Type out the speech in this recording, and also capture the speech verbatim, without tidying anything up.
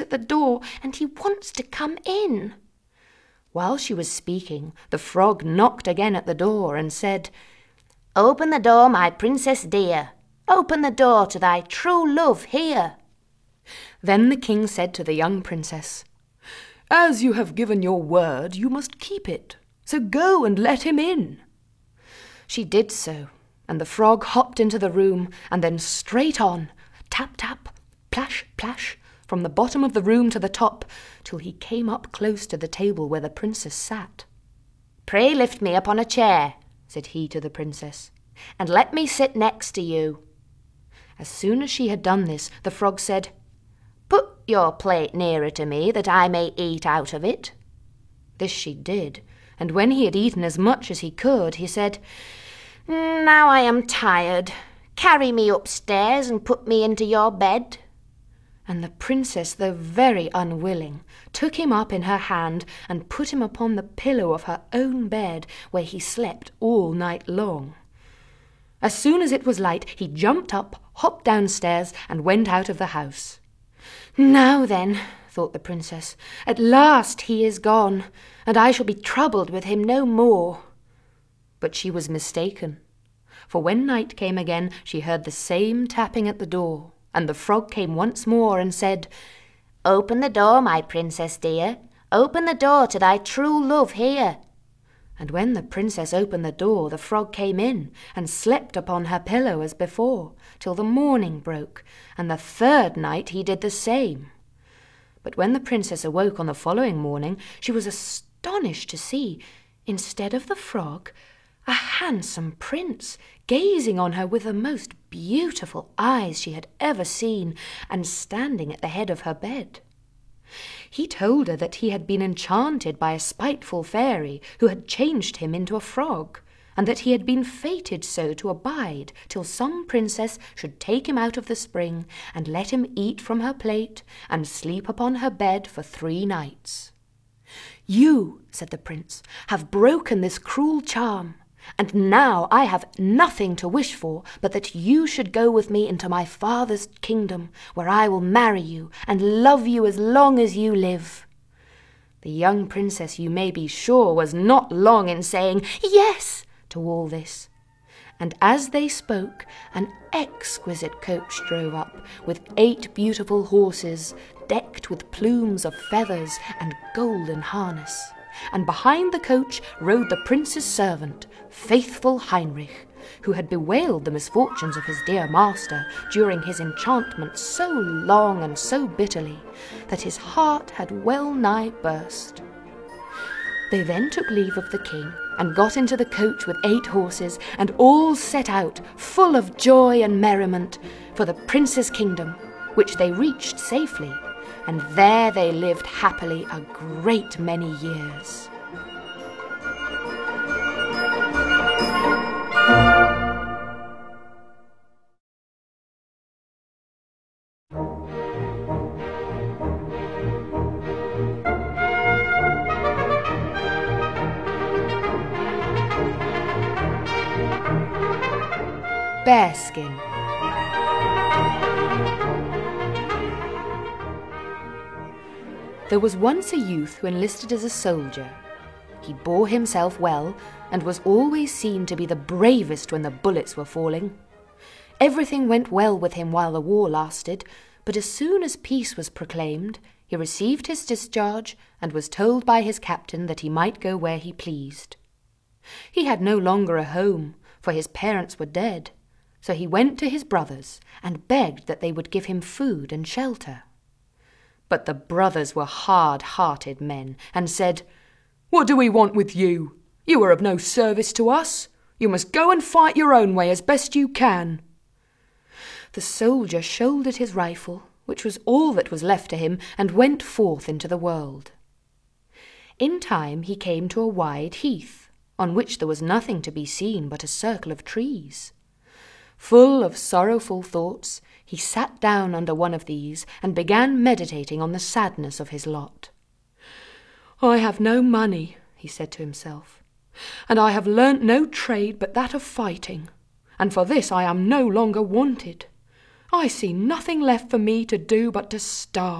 at the door, and he wants to come in." While she was speaking, the frog knocked again at the door and said, "Open the door, my princess dear. Open the door to thy true love here." Then the king said to the young princess, "As you have given your word, you must keep it. So go and let him in." She did so, and the frog hopped into the room, and then straight on, tap, tap, plash, plash, from the bottom of the room to the top, till he came up close to the table where the princess sat. "Pray lift me upon a chair," said he to the princess, "and let me sit next to you." As soon as she had done this, the frog said, "Put your plate nearer to me, that I may eat out of it." This she did, and when he had eaten as much as he could, he said, "Now I am tired. Carry me upstairs and put me into your bed." And the princess, though very unwilling, took him up in her hand and put him upon the pillow of her own bed, where he slept all night long. As soon as it was light, he jumped up, hopped downstairs, and went out of the house. "Now then," thought the princess, "at last he is gone, and I shall be troubled with him no more." But she was mistaken, for when night came again, she heard the same tapping at the door, and the frog came once more and said, "Open the door, my princess dear. Open the door to thy true love here." And when the princess opened the door, the frog came in and slept upon her pillow as before, till the morning broke, and the third night he did the same. But when the princess awoke on the following morning, she was astonished to see, instead of the frog, a handsome prince, gazing on her with the most beautiful eyes she had ever seen, and standing at the head of her bed. He told her that he had been enchanted by a spiteful fairy who had changed him into a frog, and that he had been fated so to abide till some princess should take him out of the spring and let him eat from her plate and sleep upon her bed for three nights. "You," said the prince, "have broken this cruel charm, and now I have nothing to wish for but that you should go with me into my father's kingdom, where I will marry you and love you as long as you live." The young princess, you may be sure, was not long in saying "yes" to all this. And as they spoke, an exquisite coach drove up, with eight beautiful horses, decked with plumes of feathers and golden harness. And behind the coach rode the prince's servant, faithful Heinrich, who had bewailed the misfortunes of his dear master during his enchantment so long and so bitterly that his heart had well nigh burst. They then took leave of the king and got into the coach with eight horses, and all set out, full of joy and merriment, for the prince's kingdom, which they reached safely, and there they lived happily a great many years. Bearskin. There was once a youth who enlisted as a soldier. He bore himself well, and was always seen to be the bravest when the bullets were falling. Everything went well with him while the war lasted, but as soon as peace was proclaimed, he received his discharge and was told by his captain that he might go where he pleased. He had no longer a home, for his parents were dead, so he went to his brothers and begged that they would give him food and shelter. But the brothers were hard-hearted men, and said, "What do we want with you? You are of no service to us. You must go and fight your own way as best you can." The soldier shouldered his rifle, which was all that was left to him, and went forth into the world. In time he came to a wide heath, on which there was nothing to be seen but a circle of trees. Full of sorrowful thoughts, he sat down under one of these and began meditating on the sadness of his lot. "I have no money," he said to himself, "and I have learnt no trade but that of fighting, and for this I am no longer wanted. I see nothing left for me to do but to starve.